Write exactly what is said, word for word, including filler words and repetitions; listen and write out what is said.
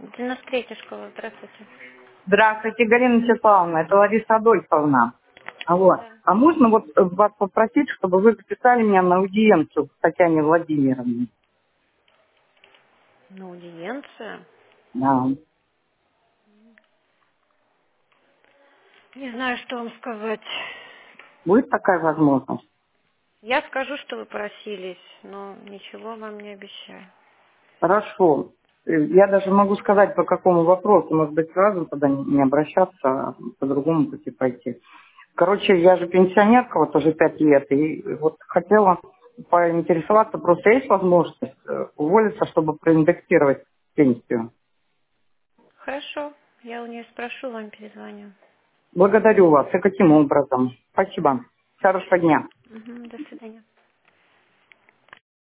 девяносто третья школа, здравствуйте. Здравствуйте, Галина Чеславовна, это Лариса Адольфовна. Алло. Да. А можно вот вас попросить, чтобы вы записали меня на аудиенцию к Татьяне Владимировне? На аудиенцию? Да. Не знаю, что вам сказать. Будет такая возможность? Я скажу, что вы просились, но ничего вам не обещаю. Хорошо. Э, Я даже могу сказать, по какому вопросу. Может быть, сразу тогда не не обращаться, а по другому пути пойти. Короче, я же пенсионерка, вот уже пять лет, и вот хотела поинтересоваться, просто есть возможность э, уволиться, чтобы проиндексировать пенсию? Хорошо, я у нее спрошу, вам перезвоню. Благодарю вас. И каким образом? Спасибо. Хорошего дня. Угу, до свидания.